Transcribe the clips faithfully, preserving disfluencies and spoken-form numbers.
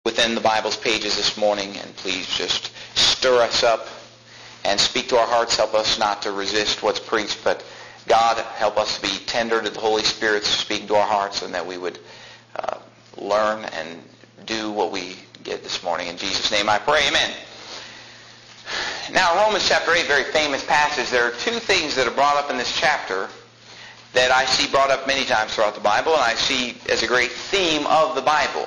within the Bible's pages this morning, and please just stir us up and speak to our hearts. Help us not to resist what's preached, but God, help us to be tender to the Holy Spirit speaking to our hearts, and that we would uh, learn and do what we get this morning. In Jesus' name I pray, amen. Now, Romans chapter eight, very famous passage. There are two things that are brought up in this chapter that I see brought up many times throughout the Bible, and I see as a great theme of the Bible.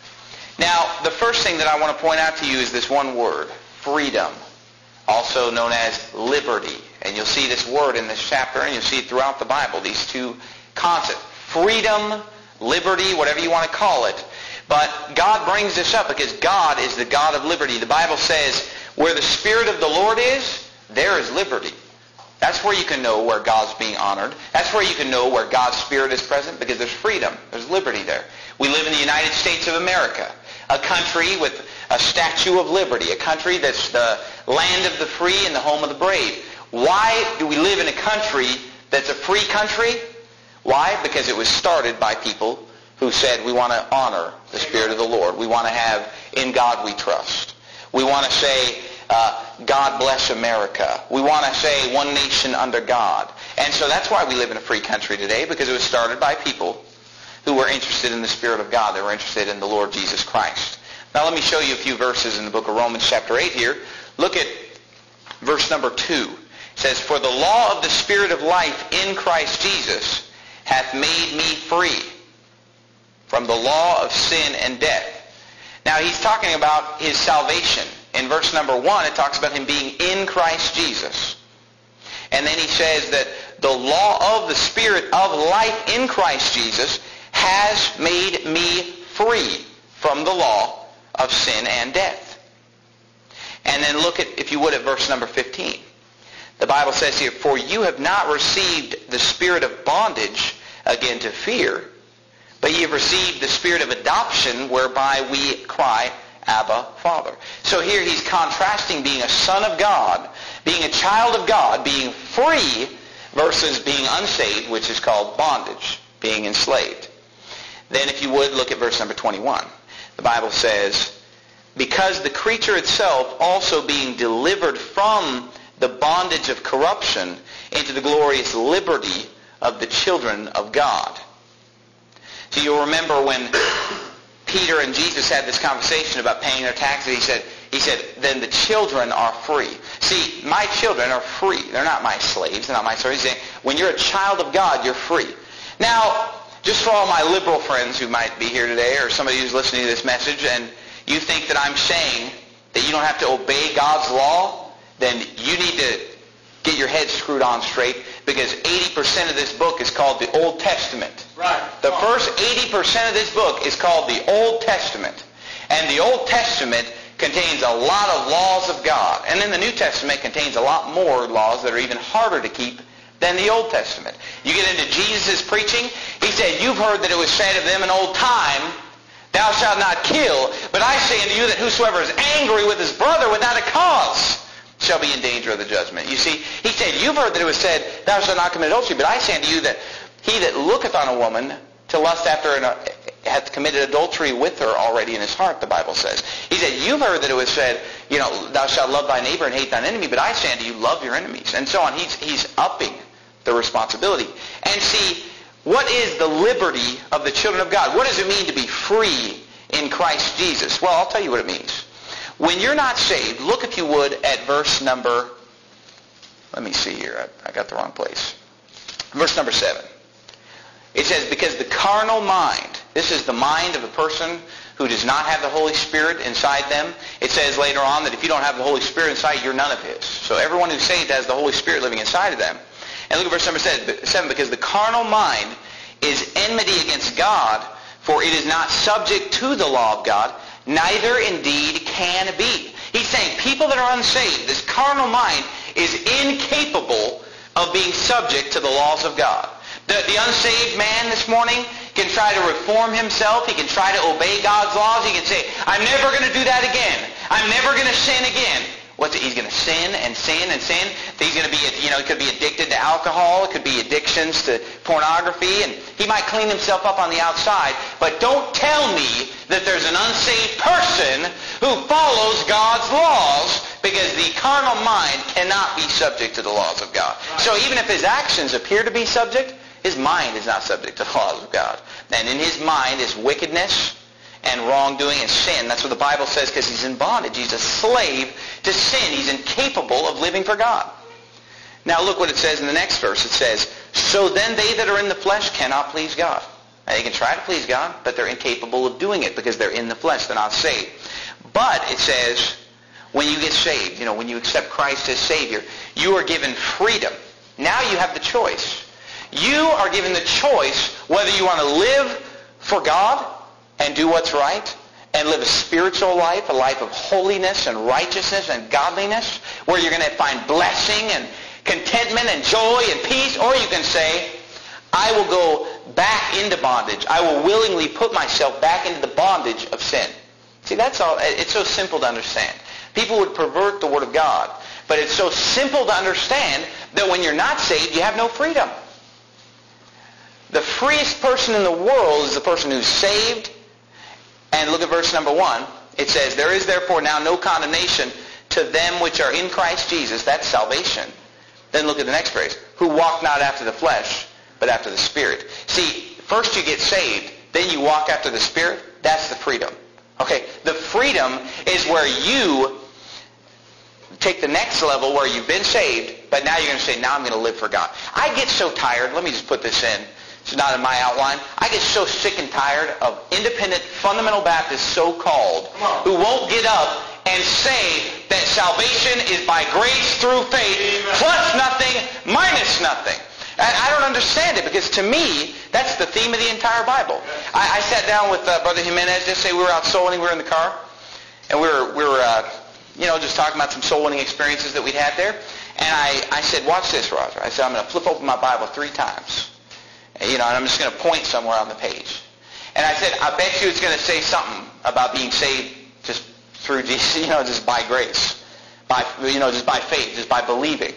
Now, the first thing that I want to point out to you is this one word, freedom, also known as liberty. And you'll see this word in this chapter, and you'll see it throughout the Bible, these two concepts, freedom, liberty, whatever you want to call it. But God brings this up because God is the God of liberty. The Bible says, where the Spirit of the Lord is, there is liberty. That's where you can know where God's being honored. That's where you can know where God's Spirit is present, because there's freedom. There's liberty there. We live in the United States of America, a country with a statue of liberty, a country that's the land of the free and the home of the brave. Why do we live in a country that's a free country? Why? Because it was started by people who said, we want to honor the Spirit of the Lord. We want to have, in God we trust. We want to say, uh, God bless America. We want to say, one nation under God. And so that's why we live in a free country today, because it was started by people who were interested in the Spirit of God. They were interested in the Lord Jesus Christ. Now let me show you a few verses in the book of Romans chapter eight here. Look at verse number two. It says, for the law of the Spirit of life in Christ Jesus hath made me free from the law of sin and death. Now he's talking about his salvation. In verse number one, it talks about him being in Christ Jesus. And then he says that the law of the Spirit of life in Christ Jesus has made me free from the law of sin and death. And then look at, if you would, at verse number fifteen. The Bible says here, for you have not received the spirit of bondage again to fear, but ye have received the spirit of adoption, whereby we cry, Abba, Father. So here he's contrasting being a son of God, being a child of God, being free, versus being unsaved, which is called bondage, being enslaved. Then if you would, look at verse number twenty-one. The Bible says, because the creature itself also being delivered from the bondage of corruption into the glorious liberty of the children of God. So you'll remember when Peter and Jesus had this conversation about paying their taxes, he said, he said, then the children are free. See, my children are free. They're not my slaves. They're not my servants. He's saying, when you're a child of God, you're free. Now, just for all my liberal friends who might be here today, or somebody who's listening to this message, and you think that I'm saying that you don't have to obey God's law, then you need to get your head screwed on straight, because eighty percent of this book is called the Old Testament. Right. The first eighty percent of this book is called the Old Testament. And the Old Testament contains a lot of laws of God. And then the New Testament contains a lot more laws that are even harder to keep than the Old Testament. You get into Jesus' preaching, he said, you've heard that it was said of them in old time, thou shalt not kill, but I say unto you that whosoever is angry with his brother without a cause shall be in danger of the judgment. You see, he said, you've heard that it was said, thou shalt not commit adultery, but I say unto you that he that looketh on a woman to lust after an, uh, hath committed adultery with her already in his heart, the Bible says. He said, you've heard that it was said, you know, thou shalt love thy neighbor and hate thine enemy, but I say unto you, love your enemies, and so on. He's, he's upping the responsibility. And see, what is the liberty of the children of God? What does it mean to be free in Christ Jesus? Well, I'll tell you what it means. When you're not saved, look, if you would, at verse number, let me see here, I, I got the wrong place. Verse number seven. It says, because the carnal mind, this is the mind of a person who does not have the Holy Spirit inside them. It says later on that if you don't have the Holy Spirit inside, you're none of his. So everyone who's saved has the Holy Spirit living inside of them. And look at verse number seven, because the carnal mind is enmity against God, for it is not subject to the law of God, neither indeed can be. He's saying people that are unsaved, this carnal mind is incapable of being subject to the laws of God. The, the unsaved man this morning can try to reform himself. He can try to obey God's laws. He can say, I'm never going to do that again. I'm never going to sin again. what's it? He's going to sin and sin and sin. He's going to be, you know, he could be addicted to alcohol. It could be addictions to pornography. And he might clean himself up on the outside. But don't tell me that there's an unsaved person who follows God's laws, because the carnal mind cannot be subject to the laws of God. Right. So even if his actions appear to be subject, his mind is not subject to the laws of God. And in his mind is wickedness and wrongdoing and sin. That's what the Bible says, because he's in bondage. He's a slave to sin. He's incapable of living for God. Now look what it says in the next verse. It says, so then they that are in the flesh cannot please God. Now, they can try to please God, but they're incapable of doing it because they're in the flesh. They're not saved. But it says, when you get saved, you know, when you accept Christ as Savior, you are given freedom. Now you have the choice. You are given the choice whether you want to live for God and do what's right and live a spiritual life, a life of holiness and righteousness and godliness, where you're going to find blessing and contentment and joy and peace, or you can say, I will go back into bondage. I will willingly put myself back into the bondage of sin. See, that's all. It's so simple to understand. People would pervert the Word of God, but it's so simple to understand that when you're not saved, you have no freedom. The freest person in the world is the person who's saved. And look at verse number one. It says, there is therefore now no condemnation to them which are in Christ Jesus. That's salvation. Then look at the next phrase. Who walk not after the flesh, but after the Spirit. See, first you get saved, then you walk after the Spirit. That's the freedom. Okay, the freedom is where you take the next level where you've been saved, but now you're going to say, now I'm going to live for God. I get so tired. Let me just put this in. It's not in my outline. I get so sick and tired of independent fundamental Baptists, so-called, who won't get up and say that salvation is by grace through faith, Amen, plus nothing, minus nothing. And I don't understand it, because to me, that's the theme of the entire Bible. I, I sat down with uh, Brother Jimenez. Just say we were out soul winning. We were in the car, and we were, we were uh, you know, just talking about some soul winning experiences that we'd had there. And I, I said, watch this, Roger. I said, I'm going to flip open my Bible three times. You know, and I'm just going to point somewhere on the page. And I said, I bet you it's going to say something about being saved just through Jesus, you know, just by grace. By, you know, just by faith, just by believing.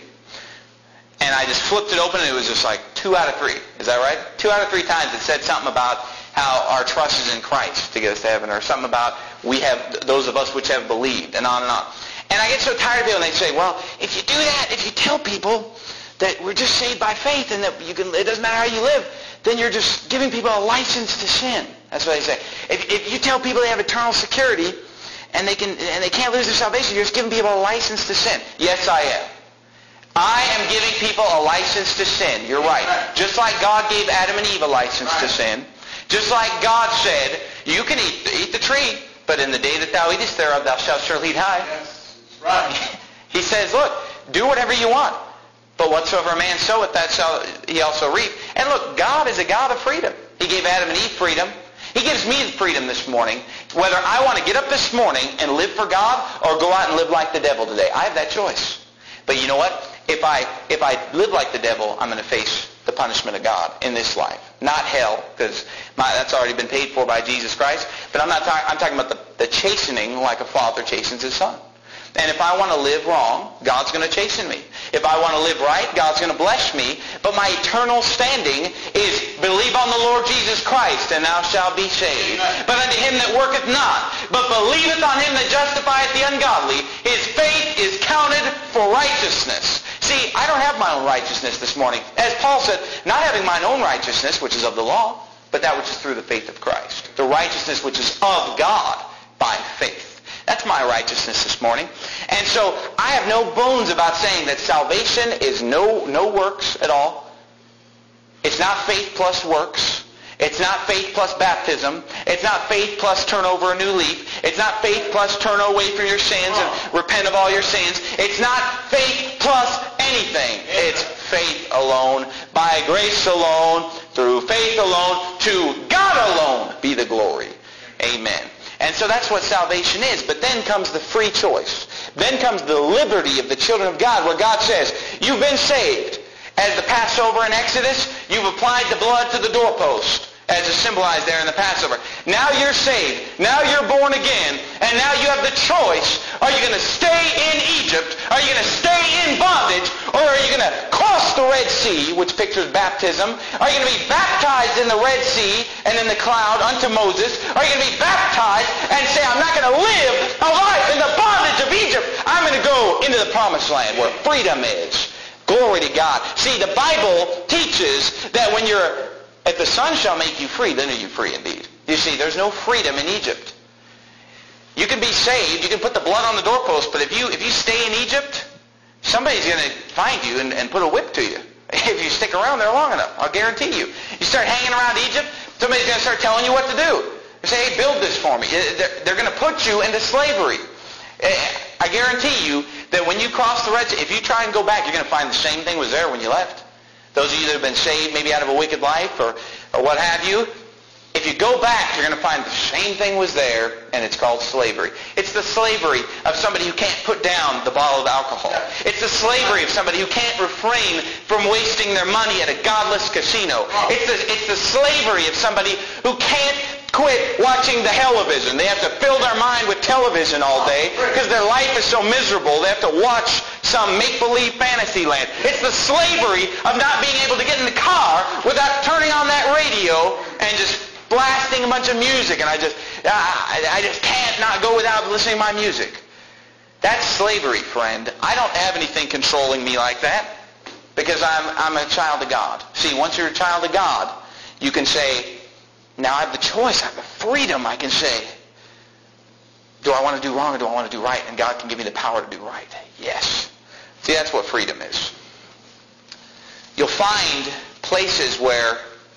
And I just flipped it open, and it was just like two out of three. Is that right? Two out of three times it said something about how our trust is in Christ to get us to heaven, or something about we have, those of us which have believed, and on and on. And I get so tired of people, and they say, well, if you do that, if you tell people that we're just saved by faith and that you can, it doesn't matter how you live, then you're just giving people a license to sin. That's what they say. If, if you tell people they have eternal security and they can and they can't lose their salvation, you're just giving people a license to sin. Yes, I am. I am giving people a license to sin. You're right. Just like God gave Adam and Eve a license to sin. Just like God said, you can eat, eat the tree, but in the day that thou eatest thereof, thou shalt surely die. Yes, right. He says, look, do whatever you want. But whatsoever a man soweth, that shall he also reap. And look, God is a God of freedom. He gave Adam and Eve freedom. He gives me the freedom this morning, whether I want to get up this morning and live for God or go out and live like the devil today. I have that choice. But you know what? If I if I live like the devil, I'm going to face the punishment of God in this life. Not hell, because that's already been paid for by Jesus Christ. But I'm not talking, I'm talking about the, the chastening like a father chastens his son. And if I want to live wrong, God's going to chasten me. If I want to live right, God's going to bless me. But my eternal standing is believe on the Lord Jesus Christ, and thou shalt be saved. Amen. But unto him that worketh not, but believeth on him that justifieth the ungodly, his faith is counted for righteousness. See, I don't have my own righteousness this morning. As Paul said, not having mine own righteousness, which is of the law, but that which is through the faith of Christ. The righteousness which is of God by faith. That's my righteousness this morning. And so I have no bones about saying that salvation is no, no works at all. It's not faith plus works. It's not faith plus baptism. It's not faith plus turn over a new leaf. It's not faith plus turn away from your sins and repent of all your sins. It's not faith plus anything. It's faith alone, by grace alone, through faith alone, to God alone be the glory. Amen. And so that's what salvation is. But then comes the free choice. Then comes the liberty of the children of God, where God says, you've been saved. As the Passover in Exodus, you've applied the blood to the doorpost, as is symbolized there in the Passover. Now you're saved. Now you're born again. And And now you have the choice. Are you going to stay in Egypt? Are you going to stay in bondage? Or are you going to cross the Red Sea, which pictures baptism? Are you going to be baptized in the Red Sea and in the cloud unto Moses? Are you going to be baptized and say, I'm not going to live a life in the bondage of Egypt. I'm going to go into the promised land where freedom is. Glory to God. See, the Bible teaches that when you're, if the Son shall make you free, then are you free indeed. You see, there's no freedom in Egypt. You can be saved, you can put the blood on the doorpost, but if you if you stay in Egypt, somebody's going to find you and, and put a whip to you. If you stick around there long enough, I'll guarantee you. You start hanging around Egypt, somebody's going to start telling you what to do. You say, hey, build this for me. They're, they're going to put you into slavery. I guarantee you that when you cross the Red Sea, if you try and go back, you're going to find the same thing was there when you left. Those of you that have been saved maybe out of a wicked life or, or what have you, if you go back, you're going to find the same thing was there, and it's called slavery. It's the slavery of somebody who can't put down the bottle of alcohol. It's the slavery of somebody who can't refrain from wasting their money at a godless casino. It's the, it's the slavery of somebody who can't quit watching the television. They have to fill their mind with television all day because their life is so miserable. They have to watch some make-believe fantasy land. It's the slavery of not being able to get in the car without turning on that radio and just blasting a bunch of music. And I just, I, I just can't not go without listening to my music. That's slavery, friend. I don't have anything controlling me like that because I'm, I'm a child of God. See, once you're a child of God, you can say, now I have the choice. I have the freedom. I can say, do I want to do wrong or do I want to do right? And God can give me the power to do right. Yes. See, that's what freedom is. You'll find places where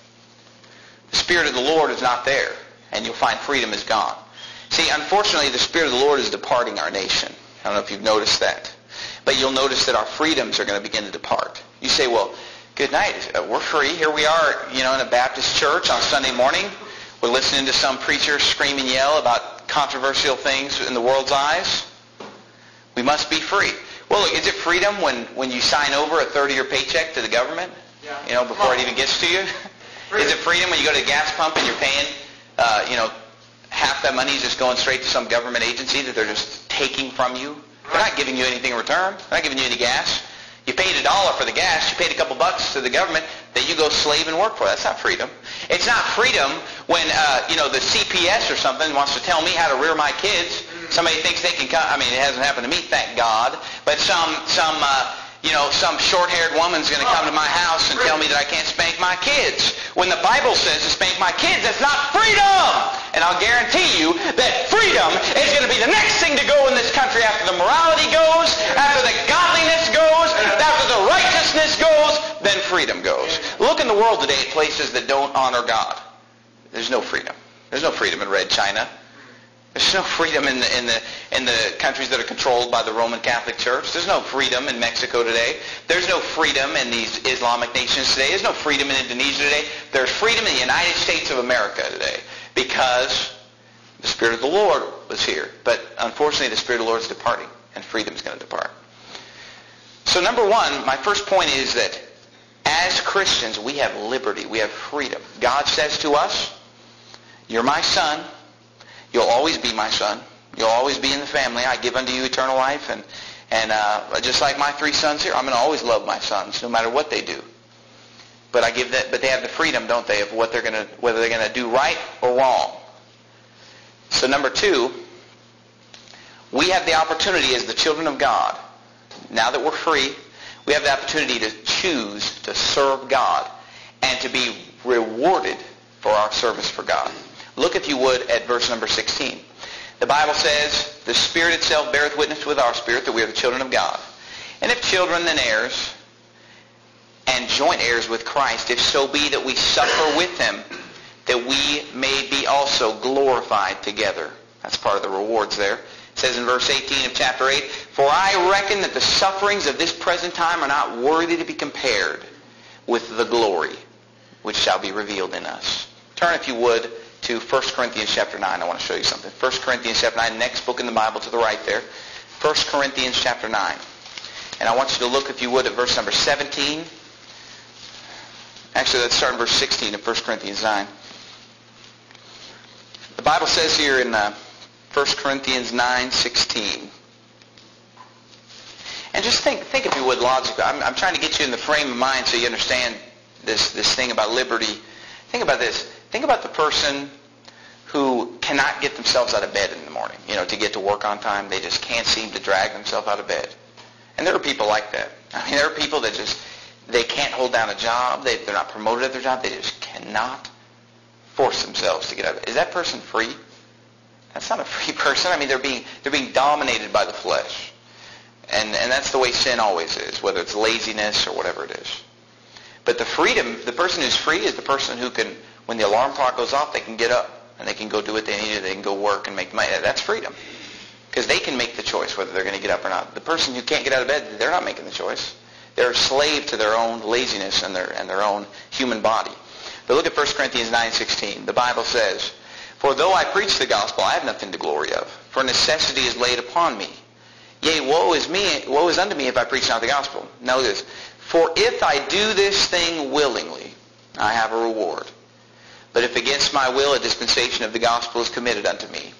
the Spirit of the Lord is not there, and you'll find freedom is gone. See, unfortunately, the Spirit of the Lord is departing our nation. I don't know if you've noticed that. But you'll notice that our freedoms are going to begin to depart. You say, well, good night. We're free. Here we are, you know, in a Baptist church on Sunday morning. We're listening to some preacher scream and yell about controversial things in the world's eyes. We must be free. Well, look, is it freedom when, when you sign over a thirty-year paycheck to the government? Yeah. You know, before it even gets to you? Is it freedom when you go to the gas pump and you're paying, uh, you know, half that money is just going straight to some government agency that they're just taking from you? They're not giving you anything in return. They're not giving you any gas. You paid a dollar for the gas. You paid a couple bucks to the government that you go slave and work for. That's not freedom. It's not freedom when, uh, you know, the C P S or something wants to tell me how to rear my kids. Somebody thinks they can come. I mean, it hasn't happened to me, thank God. But some, some, uh, you know, some short-haired woman's going to come to my house and tell me that I can't spank my kids. When the Bible says to spank my kids, that's not freedom. And I'll guarantee you that freedom is going to be the next thing to go in this country after the morality goes, after the godliness goes, after the righteousness goes, then freedom goes. Look in the world today at places that don't honor God. There's no freedom. There's no freedom in Red China. There's no freedom in the, in the in the countries that are controlled by the Roman Catholic Church. There's no freedom in Mexico today. There's no freedom in these Islamic nations today. There's no freedom in Indonesia today. There's freedom in the United States of America today because the Spirit of the Lord was here. But unfortunately, the Spirit of the Lord is departing, and freedom is going to depart. So number one, my first point is that as Christians, we have liberty. We have freedom. God says to us, you're my son. You'll always be my son. You'll always be in the family. I give unto you eternal life. And, and uh, just like my three sons here, I'm going to always love my sons no matter what they do. But I give that. But they have the freedom, don't they, of what they're going to, whether they're going to do right or wrong. So number two, we have the opportunity as the children of God, now that we're free, we have the opportunity to choose to serve God and to be rewarded for our service for God. Look, if you would, at verse number sixteen. The Bible says, the Spirit itself beareth witness with our spirit that we are the children of God. And if children, then heirs, and joint heirs with Christ, if so be that we suffer with him, that we may be also glorified together. That's part of the rewards there. It says in verse eighteen of chapter eight, for I reckon that the sufferings of this present time are not worthy to be compared with the glory which shall be revealed in us. Turn, if you would, to First Corinthians chapter nine. I want to show you something. First Corinthians chapter nine, next book in the Bible to the right there. First Corinthians chapter nine. And I want you to look, if you would, at verse number seventeen. Actually, let's start in verse sixteen of First Corinthians nine. The Bible says here in uh, First Corinthians nine sixteen. And just think, think if you would, logically. I'm, I'm trying to get you in the frame of mind so you understand this, this thing about liberty. Think about this. Think about the person who cannot get themselves out of bed in the morning, you know, to get to work on time. They just can't seem to drag themselves out of bed. And there are people like that. I mean, there are people that just, they can't hold down a job. They, they're not promoted at their job. They just cannot force themselves to get out of bed. Is that person free? That's not a free person. I mean, they're being, they're being dominated by the flesh. And, and that's the way sin always is, whether it's laziness or whatever it is. But the freedom, the person who's free is the person who can, when the alarm clock goes off, they can get up and they can go do what they need to. They can go work and make money. That's freedom. Because they can make the choice whether they're going to get up or not. The person who can't get out of bed, they're not making the choice. They're a slave to their own laziness and their, and their own human body. But look at First Corinthians nine sixteen. The Bible says, "For though I preach the gospel, I have nothing to glory of, for necessity is laid upon me. Yea, woe is me, woe is unto me if I preach not the gospel." Notice, "For if I do this thing willingly, I have a reward. But if against my will a dispensation of the gospel is committed unto me."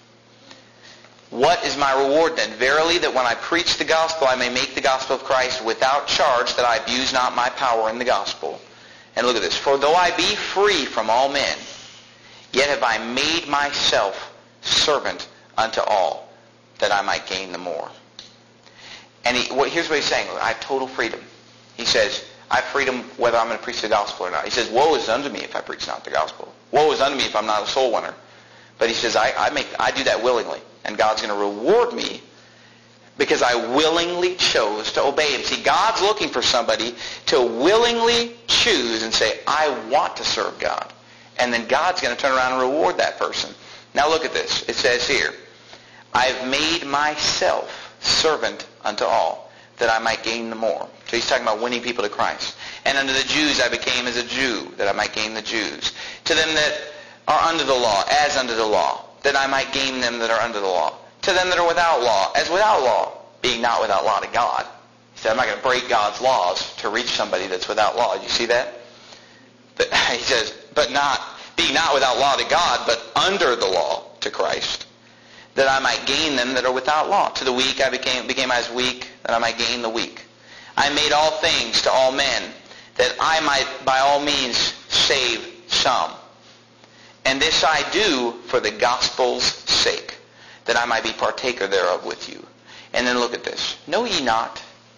What is my reward then? "Verily, that when I preach the gospel, I may make the gospel of Christ without charge, that I abuse not my power in the gospel." And look at this. "For though I be free from all men, yet have I made myself servant unto all, that I might gain the more." And he, well, here's what he's saying. I have total freedom. He says, I have freedom whether I'm going to preach the gospel or not. He says, "Woe is unto me if I preach not the gospel. Woe is unto me if I'm not a soul winner." But he says, I, I, make, I do that willingly. And God's going to reward me because I willingly chose to obey him. See, God's looking for somebody to willingly choose and say, I want to serve God. And then God's going to turn around and reward that person. Now look at this. It says here, "I have made myself servant unto all, that I might gain the more." So he's talking about winning people to Christ. "And unto the Jews I became as a Jew, that I might gain the Jews. To them that are under the law, as under the law, that I might gain them that are under the law. To them that are without law, as without law, being not without law to God." He said, I'm not going to break God's laws to reach somebody that's without law. You see that? But he says, but not, being not without law to God, but under the law to Christ, that I might gain them that are without law. To the weak I became, became as weak, that I might gain the weak. I made all things to all men, that I might by all means save some. And this I do for the gospel's sake, that I might be partaker thereof with you. And then look at this. "Know ye not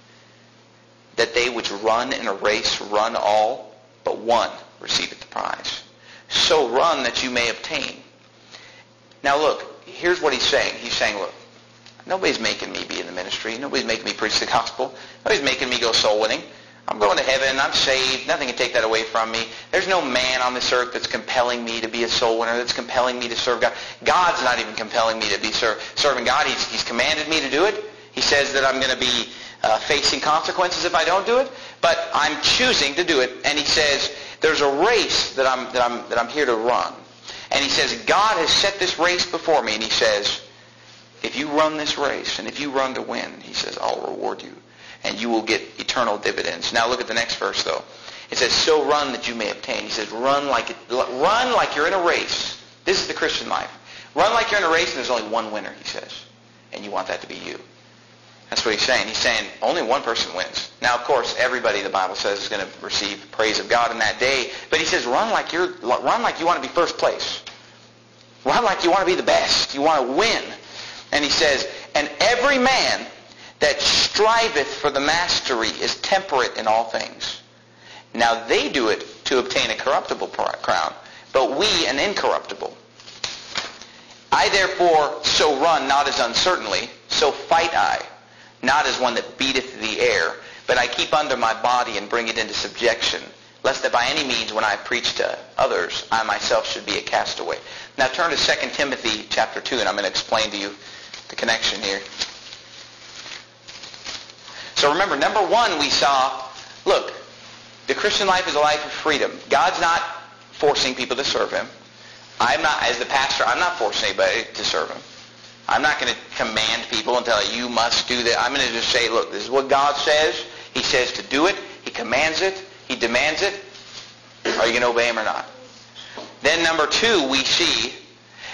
that they which run in a race run all, but one receiveth the prize? So run that you may obtain." Now look, here's what he's saying. He's saying, look, nobody's making me be in the ministry. Nobody's making me preach the gospel. Nobody's making me go soul winning. I'm going to heaven. I'm saved. Nothing can take that away from me. There's no man on this earth that's compelling me to be a soul winner, that's compelling me to serve God. God's not even compelling me to be ser- serving God. He's, he's commanded me to do it. He says that I'm going to be uh, facing consequences if I don't do it, but I'm choosing to do it. And he says there's a race that I'm, that I'm, that I'm here to run. And he says God has set this race before me. And he says, if you run this race and if you run to win, he says, I'll reward you. And you will get eternal dividends. Now look at the next verse, though. It says, so run that you may obtain. He says, run like it, run like you're in a race. This is the Christian life. Run like you're in a race and there's only one winner, he says. And you want that to be you. That's what he's saying. He's saying only one person wins. Now, of course, everybody, the Bible says, is going to receive praise of God in that day. But he says, run like you're, run like you want to be first place. Run like you want to be the best. You want to win. And he says, and every man that striveth for the mastery is temperate in all things. Now they do it to obtain a corruptible crown, but we an incorruptible. I therefore so run, not as uncertainly, so fight I, not as one that beateth the air, but I keep under my body and bring it into subjection, lest that by any means when I preach to others, I myself should be a castaway. Now turn to Second Timothy chapter two, and I'm going to explain to you the connection here. So remember, number one, we saw, look, the Christian life is a life of freedom. God's not forcing people to serve him. I'm not, as the pastor, I'm not forcing anybody to serve him. I'm not going to command people and tell you, you must do that. I'm going to just say, look, this is what God says. He says to do it. He commands it. He demands it. Are you going to obey him or not? Then number two, we see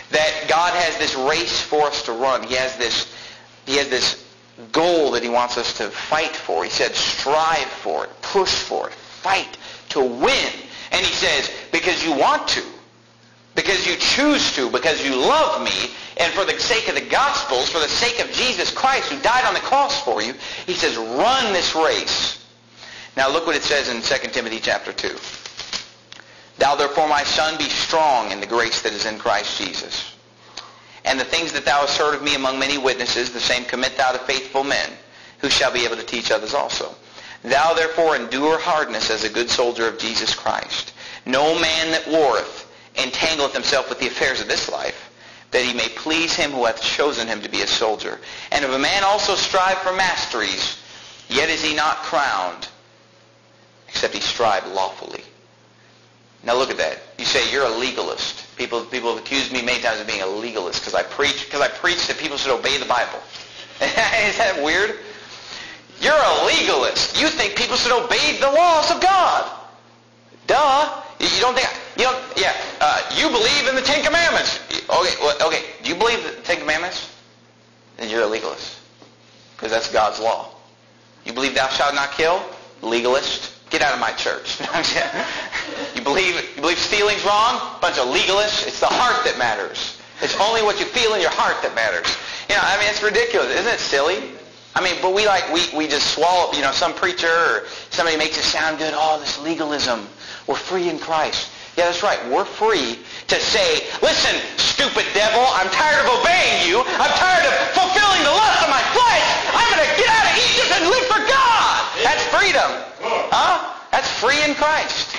that God has this race for us to run. He has this, he has this goal that he wants us to fight for. He said, strive for it, push for it, fight to win. And he says, because you want to, because you choose to, because you love me, and for the sake of the Gospels, for the sake of Jesus Christ who died on the cross for you, he says, run this race. Now look what it says in Second Timothy chapter two. Thou therefore, my son, be strong in the grace that is in Christ Jesus. And the things that thou hast heard of me among many witnesses, the same commit thou to faithful men, who shall be able to teach others also. Thou therefore endure hardness as a good soldier of Jesus Christ. No man that warreth entangleth himself with the affairs of this life, that he may please him who hath chosen him to be a soldier. And if a man also strive for masteries, yet is he not crowned, except he strive lawfully. Now look at that. You say you're a legalist. People people have accused me many times of being a legalist because I preach because I preach that people should obey the Bible. Is that weird? You're a legalist. You think people should obey the laws of God. Duh. You don't think you don't yeah. Uh, you believe in the Ten Commandments. Okay, well, okay. Do you believe the Ten Commandments? Then you're a legalist because that's God's law. You believe thou shalt not kill? Legalist. Get out of my church. You believe you believe stealing's wrong? Bunch of legalists. It's the heart that matters. It's only what you feel in your heart that matters. You know, I mean, it's ridiculous. Isn't it silly? I mean, but we like, we, we just swallow, you know, some preacher or somebody makes it sound good. Oh, this legalism. We're free in Christ. Yeah, that's right. We're free to say, listen, stupid devil, I'm tired of obeying you. I'm tired of fulfilling the lust of my flesh. I'm going to get out of Egypt and live for God. That's freedom. Huh? That's free in Christ.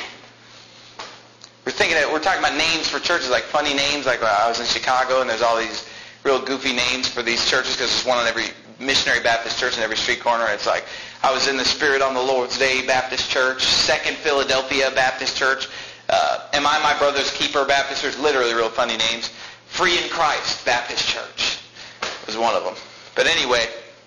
We're thinking that we're talking about names for churches, like funny names. Like uh, I was in Chicago, and there's all these real goofy names for these churches because there's one on every missionary Baptist church in every street corner. It's like, I was in the Spirit on the Lord's Day Baptist Church, Second Philadelphia Baptist Church, uh, Am I My Brother's Keeper Baptist Church, literally real funny names. Free in Christ Baptist Church was one of them. But anyway,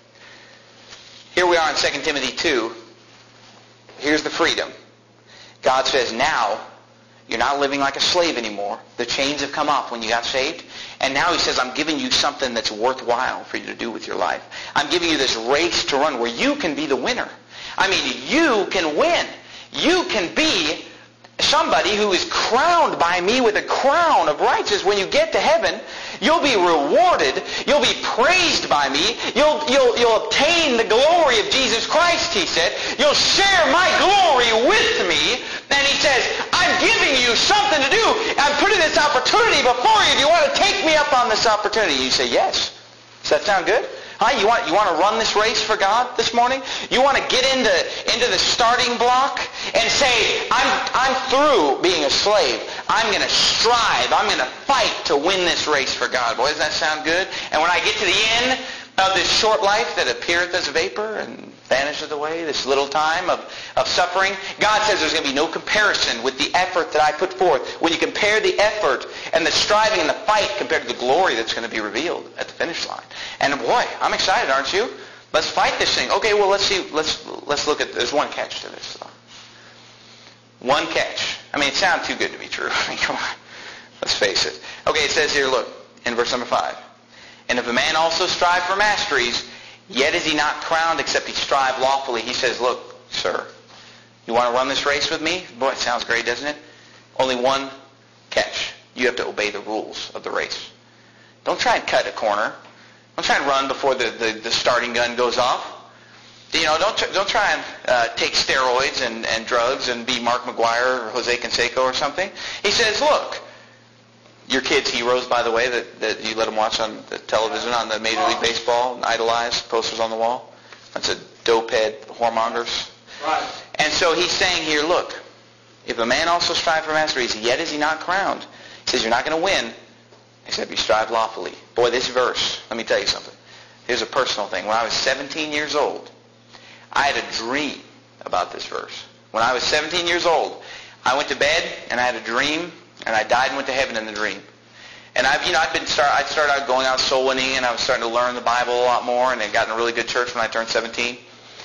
here we are in Second Timothy two. Here's the freedom. God says, now you're not living like a slave anymore. The chains have come off when you got saved. And now he says, I'm giving you something that's worthwhile for you to do with your life. I'm giving you this race to run where you can be the winner. I mean, you can win. You can be somebody who is crowned by me with a crown of righteousness. When you get to heaven, you'll be rewarded. You'll be praised by me. You'll, you'll, you'll obtain the glory of Jesus Christ, he said. You'll share my glory with me. And he says, I'm giving you something to do. I'm putting this opportunity before you. Do you want to take me up on this opportunity? You say, yes. Does that sound good? Huh? You want, you want to run this race for God this morning? You want to get into, into the starting block and say, I'm, I'm through being a slave. I'm going to strive. I'm going to fight to win this race for God. Boy, does that sound good? And when I get to the end of this short life that appeareth as a vapor and vanisheth away, this little time of, of suffering, God says there's going to be no comparison with the effort that I put forth. When you compare the effort and the striving and the fight compared to the glory that's going to be revealed at the finish line. And boy, I'm excited, aren't you? Let's fight this thing. Okay, well, let's see. Let's let's look at. There's one catch to this, though. One catch. I mean, it sounds too good to be true. I mean, come on. Let's face it. Okay, it says here, look, in verse number five. And if a man also strive for masteries, yet is he not crowned except he strive lawfully. He says, look, sir, you want to run this race with me? Boy, it sounds great, doesn't it? Only one catch. You have to obey the rules of the race. Don't try and cut a corner. Don't try and run before the, the, the starting gun goes off. You know, don't, tr- don't try and uh, take steroids and, and drugs and be Mark McGuire or Jose Canseco or something. He says, look, your kids' heroes, by the way, that, that you let them watch on the television, on the Major League Baseball, Idolize, posters on the wall. That's a dope-head whoremongers. Right. And so he's saying here, look, if a man also strive for masteries, yet is he not crowned. He says, you're not going to win except you strive lawfully. Boy, this verse, let me tell you something. Here's a personal thing. When I was seventeen years old, I had a dream about this verse. When I was seventeen years old, I went to bed and I had a dream, and I died and went to heaven in the dream. And I've, you know, I've been start. I started out going out soul winning, and I was starting to learn the Bible a lot more, and I got in a really good church when I turned seventeen.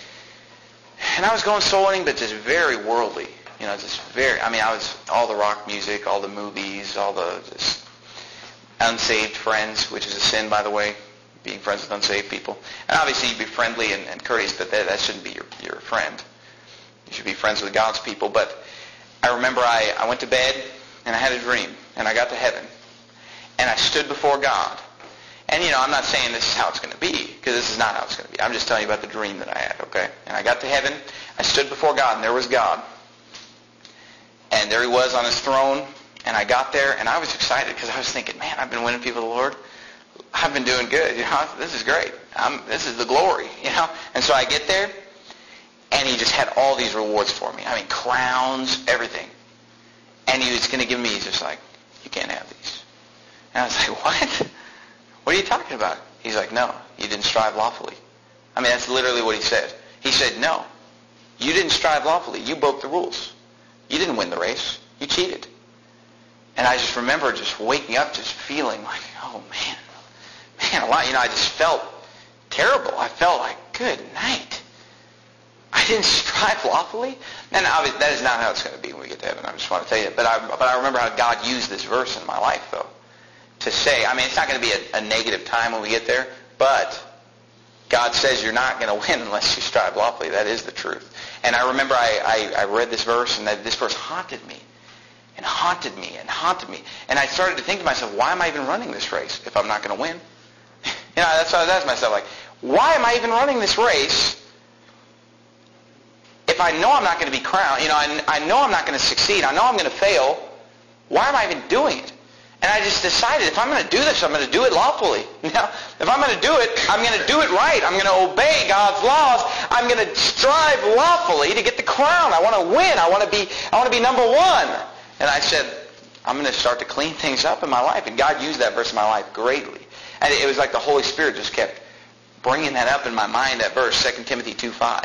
And I was going soul winning, but just very worldly. You know, just very. I mean, I was all the rock music, all the movies, all the just unsaved friends, which is a sin, by the way, being friends with unsaved people. And obviously you be friendly and, and courteous, but that, that shouldn't be your, your friend. You should be friends with God's people. But I remember I, I went to bed and I had a dream, and I got to heaven, and I stood before God. And, you know, I'm not saying this is how it's going to be, because this is not how it's going to be. I'm just telling you about the dream that I had, okay? And I got to heaven, I stood before God, and there was God. And there he was on his throne, and I got there, and I was excited, because I was thinking, man, I've been winning people to the Lord. I've been doing good, you know. This is great. I'm, this is the glory, you know. And so I get there, and he just had all these rewards for me. I mean, crowns, everything. And he was going to give me, he's just like, you can't have these. And I was like, what? What are you talking about? He's like, no, you didn't strive lawfully. I mean, that's literally what he said. He said, no, you didn't strive lawfully. You broke the rules. You didn't win the race. You cheated. And I just remember just waking up, just feeling like, oh, man, man, a lot. You know, I just felt terrible. I felt like, good night. I didn't strive lawfully. And obviously, that is not how it's going to be when we get to heaven. I just want to tell you. But I, but I remember how God used this verse in my life, though, to say, I mean, it's not going to be a, a negative time when we get there, but God says you're not going to win unless you strive lawfully. That is the truth. And I remember I, I, I read this verse, and that this verse haunted me, and haunted me, and haunted me. And I started to think to myself, why am I even running this race if I'm not going to win? You know, that's what I was asking myself, like, why am I even running this race if I know I'm not going to be crowned? You know, I, I know I'm not going to succeed. I know I'm going to fail. Why am I even doing it? And I just decided, if I'm going to do this, I'm going to do it lawfully. You know, if I'm going to do it, I'm going to do it right. I'm going to obey God's laws. I'm going to strive lawfully to get the crown. I want to win. I want to be, I want to be number one. And I said, I'm going to start to clean things up in my life. And God used that verse in my life greatly. And it was like the Holy Spirit just kept bringing that up in my mind, that verse, Second Timothy two five.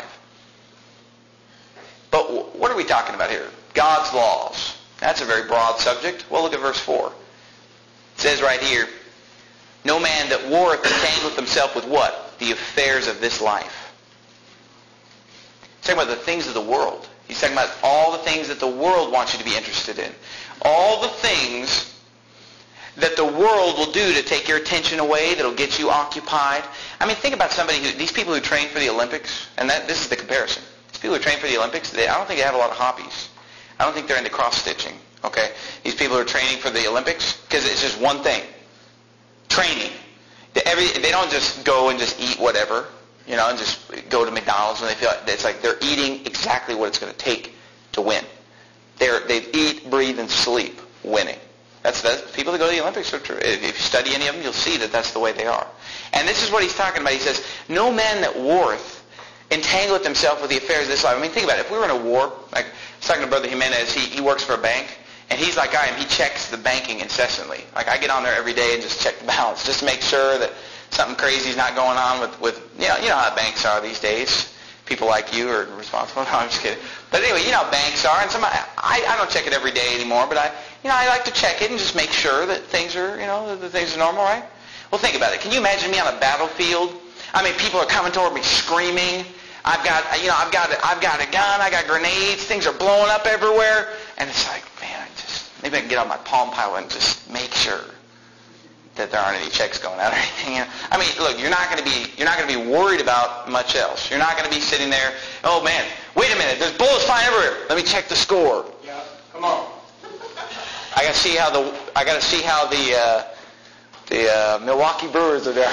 But what are we talking about here? God's laws. That's a very broad subject. Well, look at verse four. It says right here, no man that warreth entangleth himself with what? The affairs of this life. He's talking about the things of the world. He's talking about all the things that the world wants you to be interested in. All the things that the world will do to take your attention away, that'll get you occupied. I mean, think about somebody who, these people who train for the Olympics, and that this is the comparison. These people who train for the Olympics, they, I don't think they have a lot of hobbies. I don't think they're into cross-stitching. Okay, these people who are training for the Olympics, because it's just one thing, training. They, every, they don't just go and just eat whatever, you know, and just go to McDonald's when they feel like, it's like they're eating exactly what it's going to take to win. They're, they eat, breathe, and sleep winning. That's, that's people that go to the Olympics are true. If you study any of them, you'll see that that's the way they are. And this is what he's talking about. He says, no man that warreth entangleth himself with the affairs of this life. I mean, think about it. If we were in a war, like I was talking to Brother Jimenez, he, he works for a bank. And he's like I am. He checks the banking incessantly. Like I get on there every day and just check the balance, just to make sure that something crazy is not going on with, with you know, you know how banks are these days. People like you are responsible. No, I'm just kidding. But anyway, you know how banks are. And some, I, I don't check it every day anymore, but I, you know, I like to check it and just make sure that things are, you know, that things are normal, right? Well, think about it. Can you imagine me on a battlefield? I mean, people are coming toward me screaming. I've got, you know, I've got, I've got a gun. I got grenades. Things are blowing up everywhere, and it's like, man, I just maybe I can get on my Palm Pilot and just make sure that there aren't any checks going out or anything. You know? I mean, look, you're not going to be, you're not going to be worried about much else. You're not going to be sitting there. Oh man, wait a minute, there's bullets flying everywhere. Let me check the score. Yeah, come on. I got to see how the, I got to see how the, uh, the uh, Milwaukee Brewers are doing.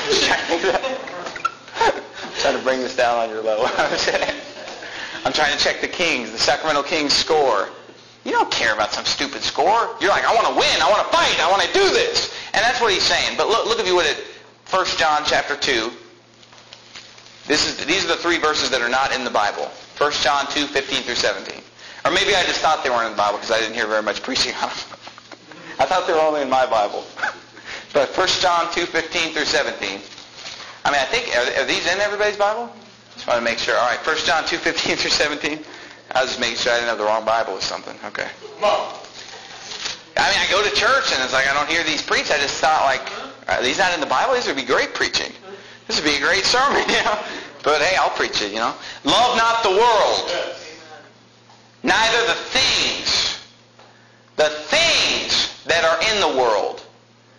Trying to bring this down on your level. I'm trying to check the Kings, the Sacramento Kings score. You don't care about some stupid score. You're like, I want to win. I want to fight. I want to do this. And that's what he's saying. But look, look if you would at First John chapter two. This is, these are the three verses that are not in the Bible. First John two, fifteen through seventeen. Or maybe I just thought they weren't in the Bible because I didn't hear very much preaching on them. I thought they were only in my Bible. But First John two, fifteen through seventeen. I mean, I think, are, are these in everybody's Bible? Just want to make sure. All right, First John two, fifteen through seventeen. I was just making sure I didn't have the wrong Bible or something. Okay. Come on. I mean, I go to church and it's like I don't hear these preach. I just thought, like, are these not in the Bible? These would be great preaching. This would be a great sermon, you know. But hey, I'll preach it, you know. Love not the world, neither the things, the things that are in the world.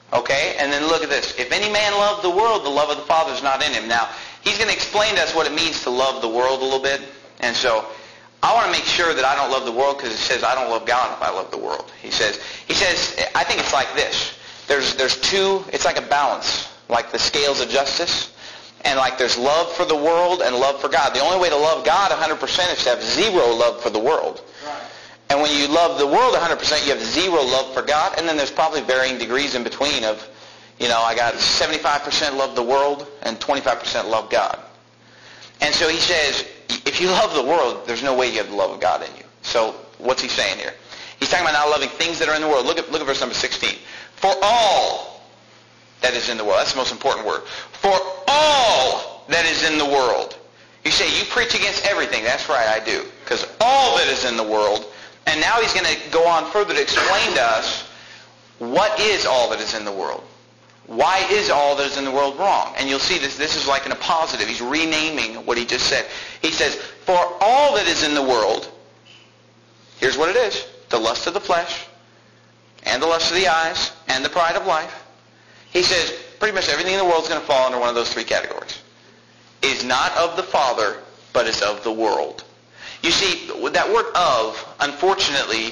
Okay? And then look at this. If any man love the world, the love of the Father is not in him. Now, he's going to explain to us what it means to love the world a little bit. And so I want to make sure that I don't love the world, because it says I don't love God if I love the world. He says, he says, I think it's like this. There's, there's two, it's like a balance, like the scales of justice. And like there's love for the world and love for God. The only way to love God one hundred percent is to have zero love for the world. Right. And when you love the world one hundred percent, you have zero love for God. And then there's probably varying degrees in between of, you know, I got seventy-five percent love the world and twenty-five percent love God. And so he says, if you love the world, there's no way you have the love of God in you. So what's he saying here? He's talking about not loving things that are in the world. Look at, look at verse number sixteen. For all that is in the world. That's the most important word. For all that is in the world. You say, you preach against everything. That's right, I do. Because all that is in the world. And now he's going to go on further to explain to us what is all that is in the world. Why is all that is in the world wrong? And you'll see this, this is like in a positive. He's renaming what he just said. He says, for all that is in the world, here's what it is. The lust of the flesh, and the lust of the eyes, and the pride of life. He says pretty much everything in the world is going to fall under one of those three categories. Is not of the Father, but is of the world. You see, that word of, unfortunately,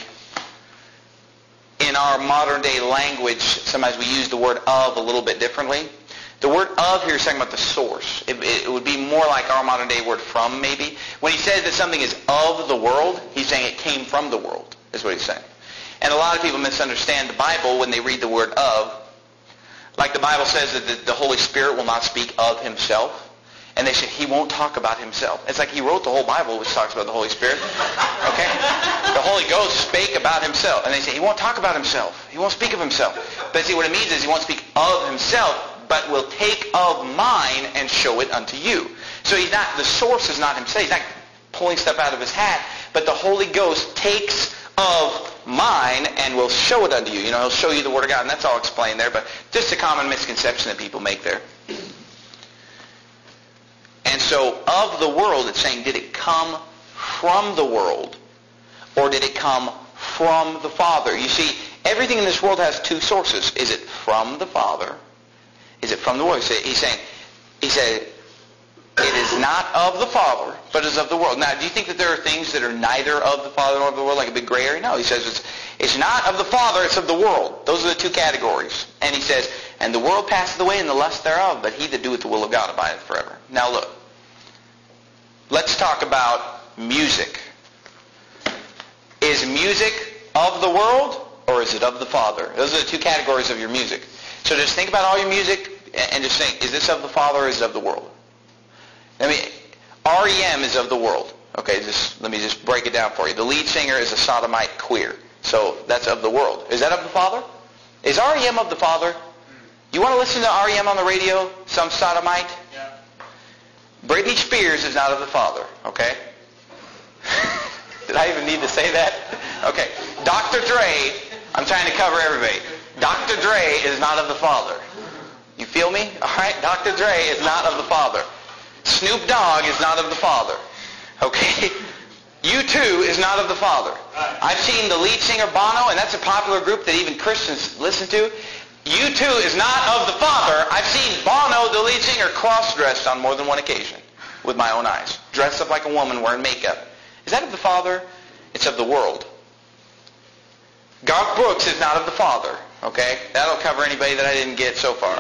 in our modern day language, sometimes we use the word of a little bit differently. The word of here is talking about the source. It, it would be more like our modern day word from, maybe. When he says that something is of the world, he's saying it came from the world, is what he's saying. And a lot of people misunderstand the Bible when they read the word of. Like the Bible says that the, the Holy Spirit will not speak of himself. And they say, he won't talk about himself. It's like he wrote the whole Bible, which talks about the Holy Spirit. Okay? The Holy Ghost spake about himself. And they say, he won't talk about himself. He won't speak of himself. But see, what it means is he won't speak of himself, but will take of mine and show it unto you. So he's not, the source is not himself. He's not pulling stuff out of his hat. But the Holy Ghost takes of mine and will show it unto you. You know, he'll show you the Word of God. And that's all explained there. But just a common misconception that people make there. And so, of the world, it's saying, did it come from the world, or did it come from the Father? You see, everything in this world has two sources. Is it from the Father? Is it from the world? He's saying, he said, it is not of the Father, but is of the world. Now, do you think that there are things that are neither of the Father nor of the world, like a big gray area? No, he says it's, it's not of the Father, it's of the world. Those are the two categories. And he says, and the world passeth away and the lust thereof, but he that doeth the will of God abideth forever. Now look, let's talk about music. Is music of the world, or is it of the Father? Those are the two categories of your music. So just think about all your music and just think, is this of the Father or is it of the world? I mean, R E M is of the world. Okay, just let me just break it down for you. The lead singer is a sodomite queer. So that's of the world. Is that of the Father? Is R E M of the Father? You want to listen to R E M on the radio? Some sodomite? Yeah. Britney Spears is not of the Father. Okay? Did I even need to say that? Okay. Doctor Dre, I'm trying to cover everybody. Doctor Dre is not of the Father. You feel me? All right? Doctor Dre is not of the Father. Snoop Dogg is not of the Father. Okay? U two is not of the Father. I've seen the lead singer Bono, and that's a popular group that even Christians listen to. U two is not of the Father. I've seen Bono, the lead singer, cross-dressed on more than one occasion with my own eyes. Dressed up like a woman wearing makeup. Is that of the Father? It's of the world. Garth Brooks is not of the Father. Okay? That'll cover anybody that I didn't get so far.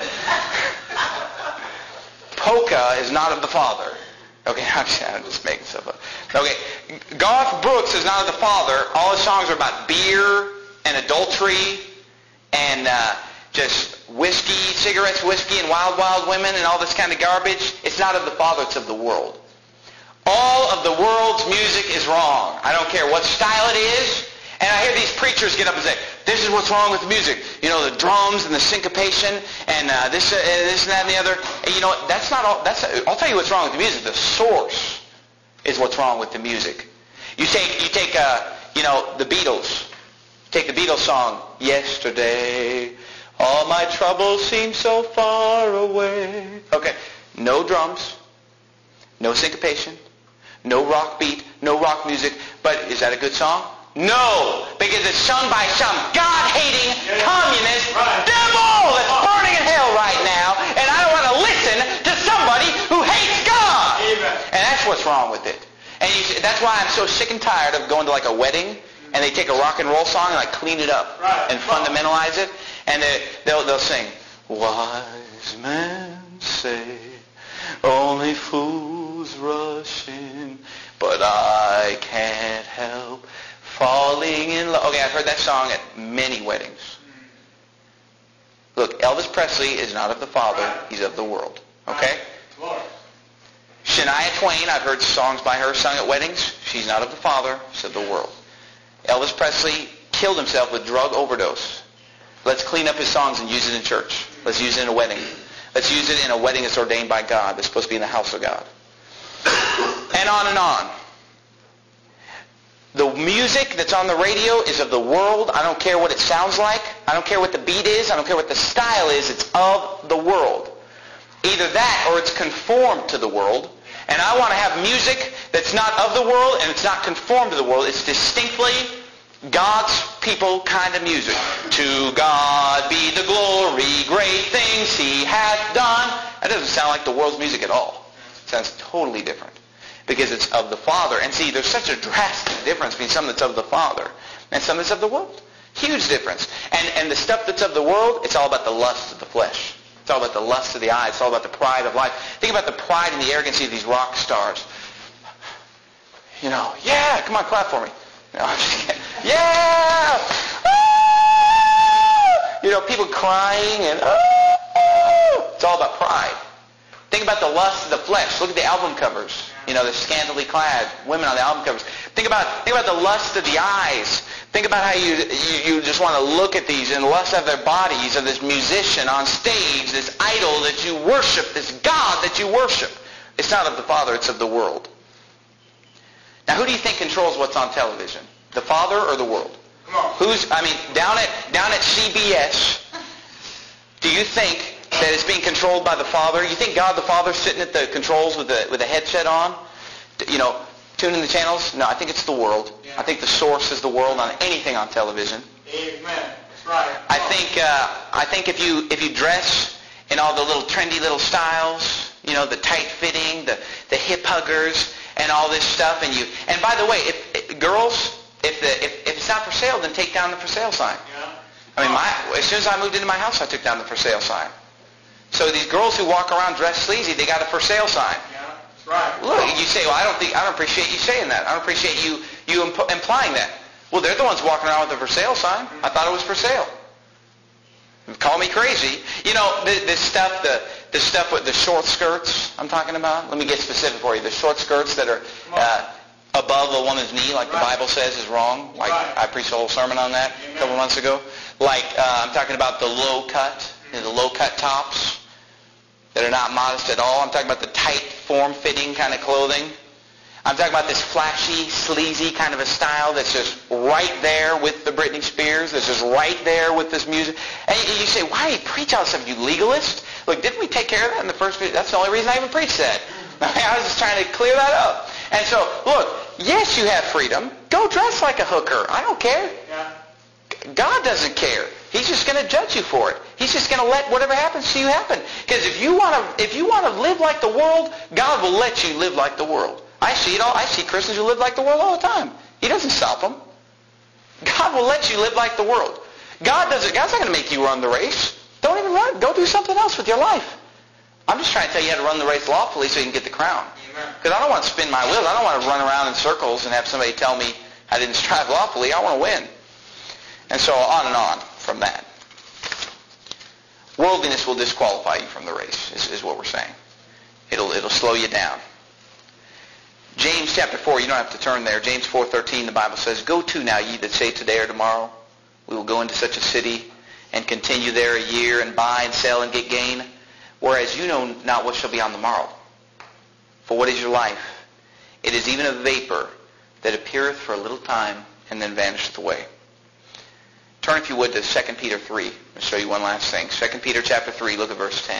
Polka is not of the Father. Okay, I'm just making stuff up. Okay, Garth Brooks is not of the Father. All his songs are about beer and adultery and uh, just whiskey, cigarettes, whiskey, and wild, wild women and all this kind of garbage. It's not of the Father, it's of the world. All of the world's music is wrong. I don't care what style it is. And I hear these preachers get up and say, this is what's wrong with the music. You know, the drums and the syncopation and uh, this, uh, this and that and the other. And you know what? That's not all. That's, I'll tell you what's wrong with the music. The source is what's wrong with the music. You take, you take uh, you know, the Beatles. Take the Beatles song, Yesterday, all my troubles seem so far away. Okay, no drums, no syncopation, no rock beat, no rock music. But is that a good song? No, because it's sung by some God-hating Yeah. communist Right. devil that's burning in hell right now, and I don't want to listen to somebody who hates God. Amen. And that's what's wrong with it. And you see, that's why I'm so sick and tired of going to like a wedding, and they take a rock and roll song and like clean it up Right. and fundamentalize it, and they, they'll they'll sing, "Wise men say only fools rush in, but I can't help falling in love." Okay, I've heard that song at many weddings. Look, Elvis Presley is not of the Father, he's of the world. Okay? Lord. Shania Twain, I've heard songs by her sung at weddings. She's not of the Father, she's of the world. Elvis Presley killed himself with drug overdose. Let's clean up his songs and use it in church. Let's use it in a wedding. Let's use it in a wedding that's ordained by God, that's supposed to be in the house of God. And on and on. The music that's on the radio is of the world. I don't care what it sounds like. I don't care what the beat is. I don't care what the style is. It's of the world. Either that or it's conformed to the world. And I want to have music that's not of the world and it's not conformed to the world. It's distinctly God's people kind of music. To God be the glory, great things he hath done. That doesn't sound like the world's music at all. It sounds totally different because it's of the Father. And see, there's such a drastic difference between something that's of the Father and something that's of the world. Huge difference. And, and the stuff that's of the world, it's all about the lust of the flesh. It's all about the lust of the eye. It's all about the pride of life. Think about the pride and the arrogancy of these rock stars. You know, yeah, come on, clap for me. No, I'm just kidding. Yeah! Ah! You know, people crying and ah! It's all about pride. Think about the lust of the flesh. Look at the album covers. You know, the scantily clad women on the album covers. Think about think about the lust of the eyes. Think about how you, you, you just want to look at these and lust of their bodies, of this musician on stage, this idol that you worship, this God that you worship. It's not of the Father, it's of the world. Now, who do you think controls what's on television? The Father or the world? Come on. Who's, I mean, down at down at C B S, do you think that it's being controlled by the Father? You think God the Father's sitting at the controls with the with a headset on? You know, tuning the channels? No, I think it's the world. Yeah. I think the source is the world on anything on television. Amen. That's right. I think uh, I think if you if you dress in all the little trendy little styles, you know, the tight fitting, the the hip huggers, and all this stuff, and you and by the way, if, if girls, if the if, if it's not for sale, then take down the for sale sign. Yeah. I mean, my as soon as I moved into my house, I took down the for sale sign. So these girls who walk around dressed sleazy, they got a for sale sign. Yeah. That's right. Look, you say, well, I don't think I don't appreciate you saying that. I don't appreciate you you imp- implying that. Well, they're the ones walking around with a for sale sign. I thought it was for sale. Call me crazy. You know, this, this stuff, the the stuff with the short skirts I'm talking about. Let me get specific for you. The short skirts that are uh, above a woman's knee, like the Right. Bible says is wrong. Like Right. I preached a whole sermon on that Amen. a couple months ago. Like uh, I'm talking about the low cut, you know, the low cut tops that are not modest at all. I'm talking about the tight, form-fitting kind of clothing. I'm talking about this flashy, sleazy kind of a style that's just right there with the Britney Spears, that's just right there with this music. And you say, why do you preach all this stuff, you legalist? Look, didn't we take care of that in the first video? That's the only reason I even preached that. I was just trying to clear that up. And so, look, yes, you have freedom. Go dress like a hooker. I don't care. Yeah. God doesn't care. He's just going to judge you for it. He's just going to let whatever happens to you happen. Because if you want to, if you want to live like the world, God will let you live like the world. I see it all. I see Christians who live like the world all the time. He doesn't stop them. God will let you live like the world. God doesn't. God's not going to make you run the race. Don't even run. Go do something else with your life. I'm just trying to tell you how to run the race lawfully so you can get the crown. Because I don't want to spin my wheels. I don't want to run around in circles and have somebody tell me I didn't strive lawfully. I want to win. And so on and on from that. Worldliness will disqualify you from the race, is, is what we're saying. It'll it'll slow you down. James chapter four, you don't have to turn there. James four thirteen, the Bible says, "Go to now, ye that say today or tomorrow, we will go into such a city and continue there a year and buy and sell and get gain, whereas you know not what shall be on the morrow. For what is your life? It is even a vapor that appeareth for a little time and then vanisheth away." Turn, if you would, to Second Peter three. I'll show you one last thing. Second Peter chapter three, look at verse ten.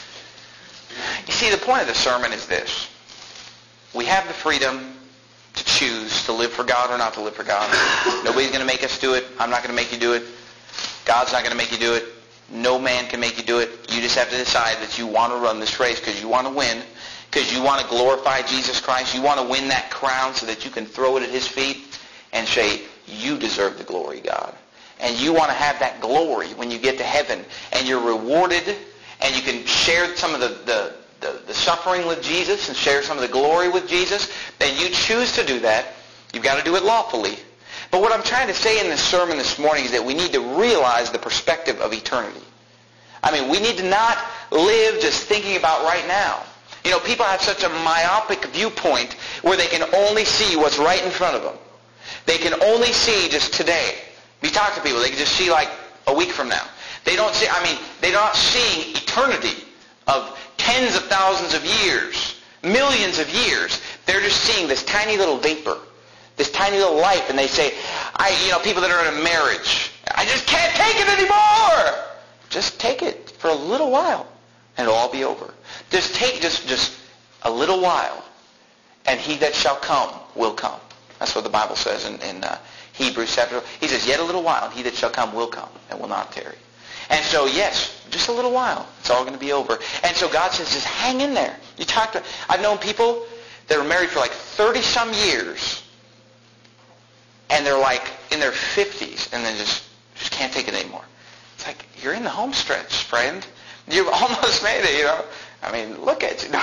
You see, the point of the sermon is this. We have the freedom to choose to live for God or not to live for God. Nobody's going to make us do it. I'm not going to make you do it. God's not going to make you do it. No man can make you do it. You just have to decide that you want to run this race because you want to win, because you want to glorify Jesus Christ. You want to win that crown so that you can throw it at his feet and say, you deserve the glory, God. And you want to have that glory when you get to heaven and you're rewarded and you can share some of the, the, the, the suffering with Jesus and share some of the glory with Jesus, then you choose to do that. You've got to do it lawfully. But what I'm trying to say in this sermon this morning is that we need to realize the perspective of eternity. I mean, we need to not live just thinking about right now. You know, people have such a myopic viewpoint where they can only see what's right in front of them. They can only see just today. You talk to people, they can just see like a week from now. They don't see, I mean, they're not seeing eternity of tens of thousands of years, millions of years. They're just seeing this tiny little vapor, this tiny little life, and they say, I, you know, people that are in a marriage, I just can't take it anymore. Just take it for a little while, and it'll all be over. Just take just, just a little while, and he that shall come will come. That's what the Bible says in, in uh, Hebrews chapter. He says, yet a little while, and he that shall come will come, and will not tarry. And so, yes, just a little while, it's all going to be over. And so God says, just hang in there. You talk to, I've known people that were married for like thirty-some years, and they're like in their fifties, and then just, just can't take it anymore. It's like, you're in the home stretch, friend. You've almost made it, you know. I mean, look at you.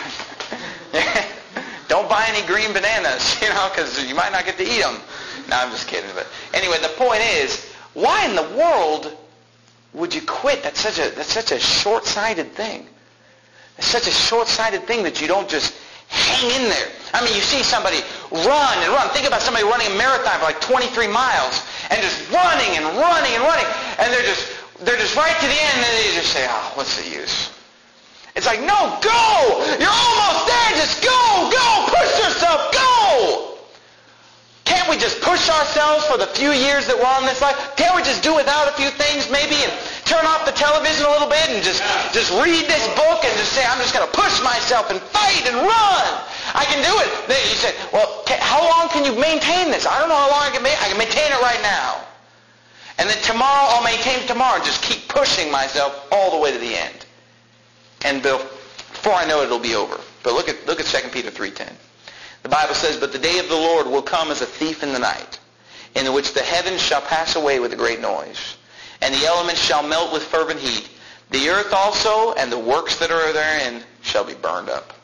Don't buy any green bananas, you know, because you might not get to eat them. No, I'm just kidding. But anyway, the point is, why in the world would you quit? That's such a that's such a short-sighted thing. It's such a short-sighted thing that you don't just hang in there. I mean, you see somebody run and run. Think about somebody running a marathon for like twenty-three miles and just running and running and running, and they're just they're just right to the end, and they just say, "Oh, what's the use?" It's like, no, go! You're almost there. Just go, go, push yourself, go! Can't we just push ourselves for the few years that we're on this life? Can't we just do without a few things maybe and turn off the television a little bit and just, just read this book and just say, I'm just going to push myself and fight and run. I can do it. Then you say, well, how long can you maintain this? I don't know how long I can maintain. I can maintain it right now. And then tomorrow I'll maintain it tomorrow and just keep pushing myself all the way to the end. And before I know it, it'll be over. But look at look at Second Peter three ten. The Bible says, but the day of the Lord will come as a thief in the night, in which the heavens shall pass away with a great noise, and the elements shall melt with fervent heat. The earth also and the works that are therein shall be burned up.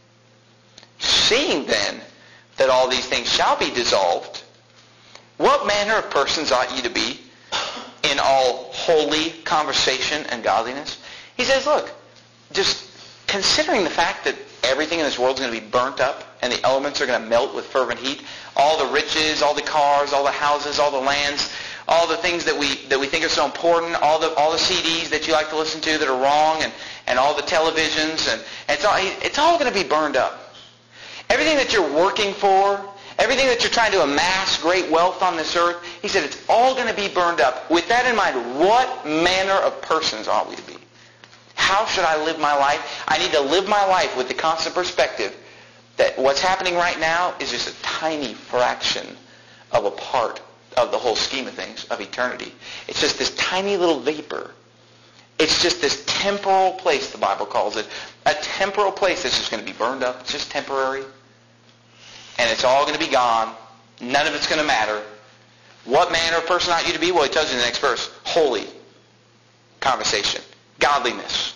Seeing then that all these things shall be dissolved, what manner of persons ought ye to be in all holy conversation and godliness? He says, look, just considering the fact that everything in this world is going to be burnt up and the elements are going to melt with fervent heat, all the riches, all the cars, all the houses, all the lands, all the things that we that we think are so important, all the all the C Ds that you like to listen to that are wrong, and, and all the televisions, and, and it's all it's all going to be burned up. Everything that you're working for, everything that you're trying to amass great wealth on this earth, he said it's all going to be burned up. With that in mind, what manner of persons ought we to be? How should I live my life? I need to live my life with the constant perspective that what's happening right now is just a tiny fraction of a part of the whole scheme of things, of eternity. It's just this tiny little vapor. It's just this temporal place, the Bible calls it. A temporal place that's just going to be burned up. It's just temporary. And it's all going to be gone. None of it's going to matter. What manner of person ought you to be? Well, he tells you in the next verse. Holy conversation. Godliness.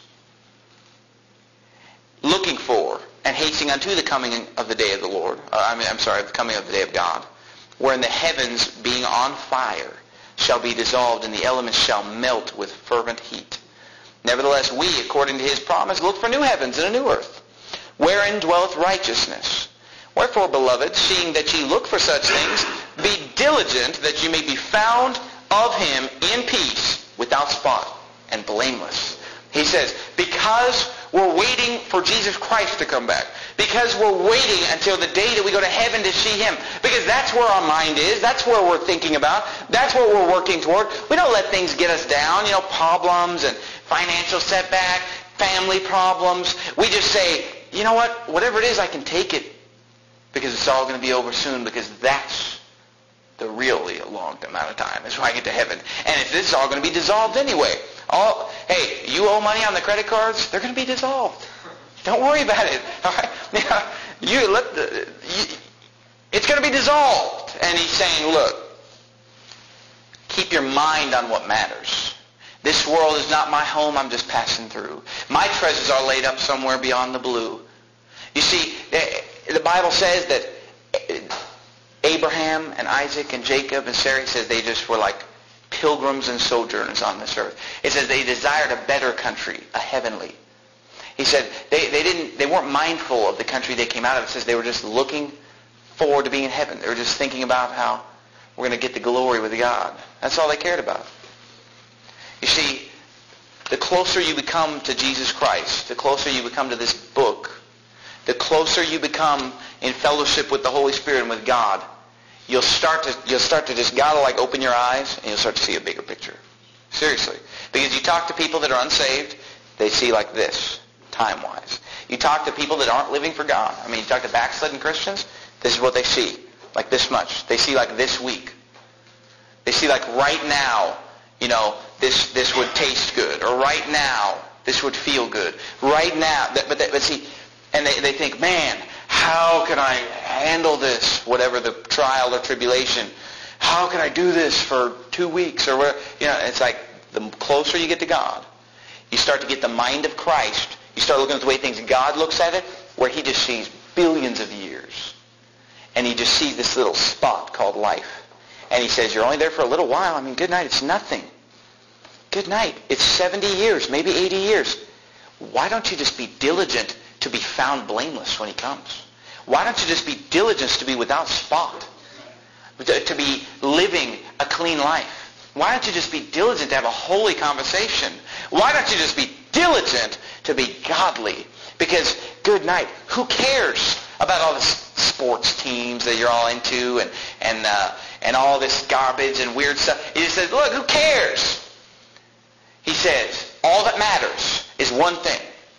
Looking for and hastening unto the coming of the day of the Lord. Uh, I mean, I'm sorry, the coming of the day of God. Wherein the heavens, being on fire, shall be dissolved, and the elements shall melt with fervent heat. Nevertheless, we, according to his promise, look for new heavens and a new earth, wherein dwelleth righteousness. Wherefore, beloved, seeing that ye look for such things, be diligent that ye may be found of him in peace, without spot, and blameless. He says, because we're waiting for Jesus Christ to come back. Because we're waiting until the day that we go to heaven to see him. Because that's where our mind is. That's where we're thinking about. That's what we're working toward. We don't let things get us down, you know, problems and financial setback, family problems. We just say, you know what, whatever it is, I can take it. because it's all going to be over soon, because that's the really long amount of time. That's when I get to heaven. And if this is all going to be dissolved anyway. All, hey, you owe money on the credit cards, they're going to be dissolved. Don't worry about it. All right? Now, you let the, you, it's going to be dissolved. And he's saying, look, keep your mind on what matters. This world is not my home. I'm just passing through. My treasures are laid up somewhere beyond the blue. You see, the Bible says that Abraham and Isaac and Jacob and Sarah, says they just were like pilgrims and sojourners on this earth. It says they desired a better country, a heavenly. He said they, they didn't they weren't mindful of the country they came out of. It says they were just looking forward to being in heaven. They were just thinking about how we're going to get the glory with God. That's all they cared about. You see, the closer you become to Jesus Christ, the closer you become to this book, the closer you become in fellowship with the Holy Spirit and with God, you'll start to you'll start to just gotta like open your eyes and you'll start to see a bigger picture. Seriously. Because you talk to people that are unsaved, they see like this, time-wise. You talk to people that aren't living for God. I mean, you talk to backslidden Christians, this is what they see. Like this much. They see like this week. They see like right now, you know, this this would taste good. Or right now, this would feel good. Right now, but, they, but see, and they, they think, man, how can I handle this, whatever the trial or tribulation? How can I do this for two weeks or whatever? You know, it's like the closer you get to God, you start to get the mind of Christ. You start looking at the way things God looks at it, where he just sees billions of years. And he just sees this little spot called life. And he says, you're only there for a little while. I mean, good night, it's nothing. Good night. It's seventy years, maybe eighty years. Why don't you just be diligent to be found blameless when he comes? Why don't you just be diligent to be without spot? To, to be living a clean life? Why don't you just be diligent to have a holy conversation? Why don't you just be diligent to be godly? Because, good night, who cares about all the sports teams that you're all into and and uh, and all this garbage and weird stuff? He just says, look, who cares? He says, all that matters is one thing.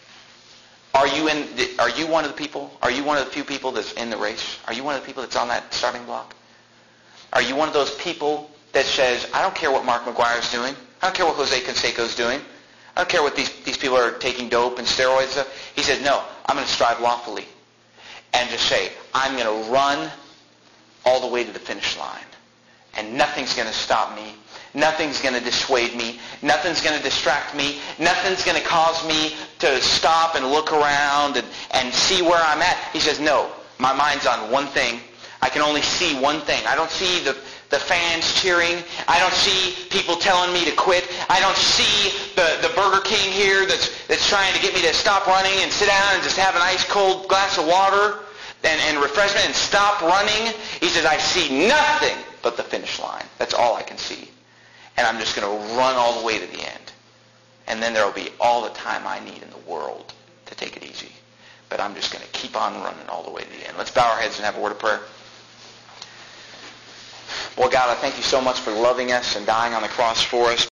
Are you in? Are you one of the people? Are you one of the few people that's in the race? Are you one of the people that's on that starting block? Are you one of those people that says, I don't care what Mark McGuire's doing. I don't care what Jose Canseco's doing. I don't care what these, these people are taking dope and steroids and stuff. He said, no, I'm going to strive lawfully. And just say, I'm going to run all the way to the finish line. And nothing's going to stop me. Nothing's going to dissuade me. Nothing's going to distract me. Nothing's going to cause me to stop and look around and, and see where I'm at. He says, no, my mind's on one thing. I can only see one thing. I don't see the, the fans cheering. I don't see people telling me to quit. I don't see the, the Burger King here that's, that's trying to get me to stop running and sit down and just have an ice cold glass of water and, and refreshment and stop running. He says, I see nothing but the finish line. That's all I can see. And I'm just going to run all the way to the end. And then there will be all the time I need in the world to take it easy. But I'm just going to keep on running all the way to the end. Let's bow our heads and have a word of prayer. Boy, God, I thank you so much for loving us and dying on the cross for us.